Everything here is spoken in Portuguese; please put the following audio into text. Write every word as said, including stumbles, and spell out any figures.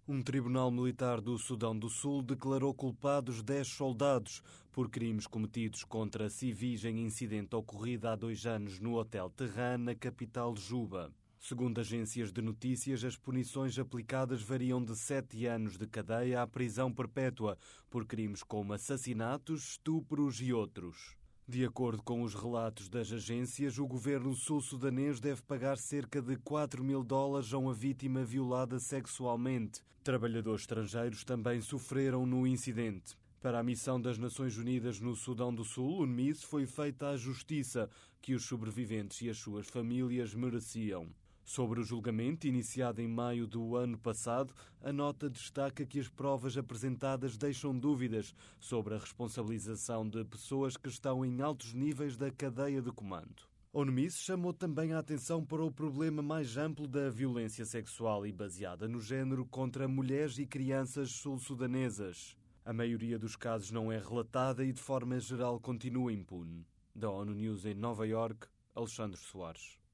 Um tribunal militar do Sudão do Sul declarou culpados dez soldados por crimes cometidos contra civis em incidente ocorrido há dois anos no Hotel Terran, na capital Juba. Segundo agências de notícias, as punições aplicadas variam de sete anos de cadeia à prisão perpétua por crimes como assassinatos, estupros e outros. De acordo com os relatos das agências, o governo sul-sudanês deve pagar cerca de quatro mil dólares a uma vítima violada sexualmente. Trabalhadores estrangeiros também sofreram no incidente. Para a missão das Nações Unidas no Sudão do Sul, o UNMISS, foi feita a justiça que os sobreviventes e as suas famílias mereciam. Sobre o julgamento, iniciado em maio do ano passado, a nota destaca que as provas apresentadas deixam dúvidas sobre a responsabilização de pessoas que estão em altos níveis da cadeia de comando. A UNMISS chamou também a atenção para o problema mais amplo da violência sexual e baseada no género contra mulheres e crianças sul-sudanesas. A maioria dos casos não é relatada e, de forma geral, continua impune. Da ONU News em Nova Iorque, Alexandre Soares.